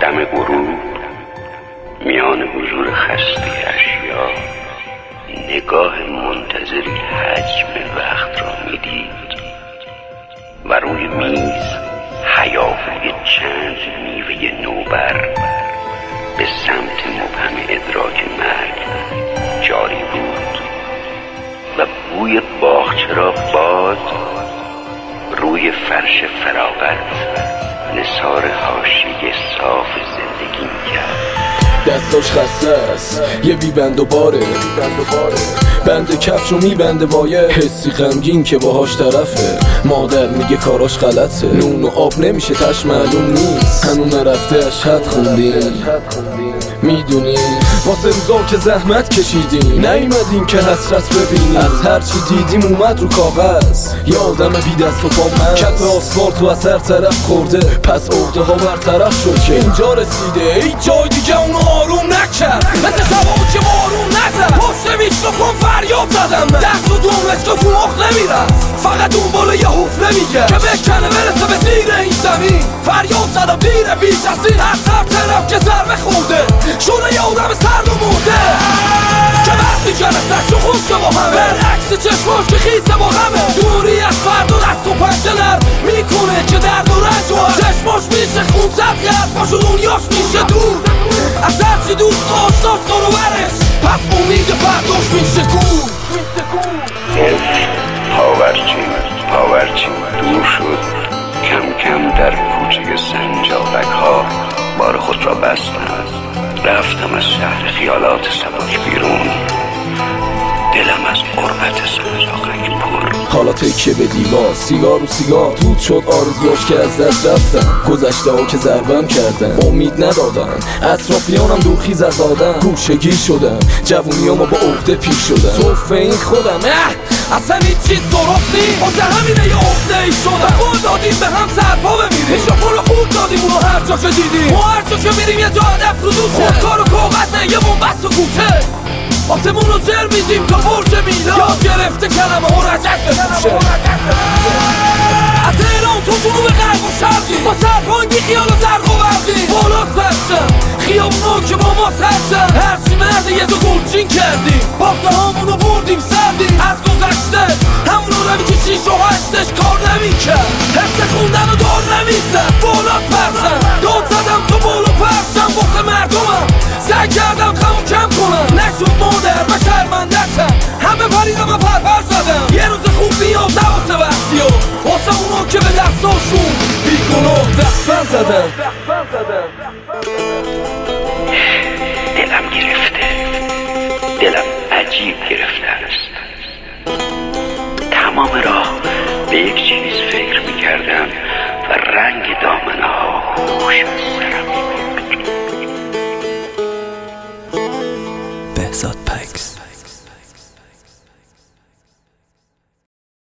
دم غروب میان حضور خسته اشیا نگاه منتظری حجم وقت را میدید و روی میز هیاهوی چند میوه نوبر به سمت مبهم ادراک مرگ جاری بود و بوی باغچه را باد روی فرش فراغت نثار حاشیه صاف زندگی میکرد. دستاش خسته است یه بی بند و باره، بند کفش رو میبنده با یه حسی غمگین که باهاش طرفه. مادر میگه کاراش غلطه، نون و آب نمیشه تش معلوم نیست، هنون نرفته اشهد خوندین میدونی واسه روزا که زحمت کشیدیم نیومدیم که حسرت ببینیم، از هرچی دیدیم اومد رو کاغذ. یه آدم بی دست و پا من کف آسفالت و از هر طرف خورده، پس عقده ها برطرف شد که اینجا رسیده. ای جای دیگه اونو آروم نکرد، مثل شبا که بارون نزد، پشت میکروفون فریاد زدم من، دست و دومشکا تو مخ نمیرم، فقط اون بالا یه حوف نمیگه که بکنه برسه به زیر این زمین. فریاد زدم دیره بیش از این، از هر طرف که ضربه خورده شده یه آدم سرد و مرده که وقتی جلسش رو خوش با همه، برعکس چشماش که خیسه با همه، دوری از فرد و دست و پنجه نرم میکنه که درد و رنج و چشماش میشه خون زد که حرفاش و دنیاش میشه دور از هرچی دوست آشناش دارو برش، پس امید فرداش میشه کور. پاورچین دور شد، کم کم در کوچه سنجاقک ها بار خود را بستم. رفتم از شهر خیالات سبک بیرون، دلم از قربت سنجاقک پر. حالا تکیه به دیوار، سیگار و سیگار دود شد آرزوش که از دست رفتن، گذشته ها که ضربم کردن امید ندادن، اطرافیانم دوخیز از آدم گوشه گیر شدن، جوونیامو با عقده پیر شدن، صفه این خودم اصلا هیچ چیز درست نیست، واسه همینه یه عقده ای شدن. قول دادیم به هم سرپا بمیریم، ایشافون رو خود دادیم اونو هر جا که دیدیم، ما هر جا که میریم یه جا هدف رو دوسته، خودکار و کاغذه یه بنبست و کوچه آسمون رو جر میدیم تا برج میلاد، یاد گرفته کلمه ها رجعت بپوشه. حتی ایران تو جنوب غرب و شرقی با سرپانگی خیال و زرق و بردی بالاست برشم، خیابونا که با ما سرشن، هرچی مرده یه دو گلچین کردیم، باخته هامونو بردیم سردیم از گذشته، همونو روی که 6 و 8ش کار نمیکرد، حس خوندن و دار نمیزد، بالاست برشم، داد زدم تو بالا پرشم واسه مردمم، سعی کردم خمو کم کنم، نشد مادر و شرمندتم، همه پریدم و پرپر زدم، یه روز خوب بیاد نواسه بحثی ها، واسه اونا که به دستاشون بیگناه دستن زدم. دلم گرفته، دلم عجیب گرفته است. تمام راه به یک چیز فکر میکردم و رنگ دامنه ها هوش از سرم میبرد. بهزاد پک.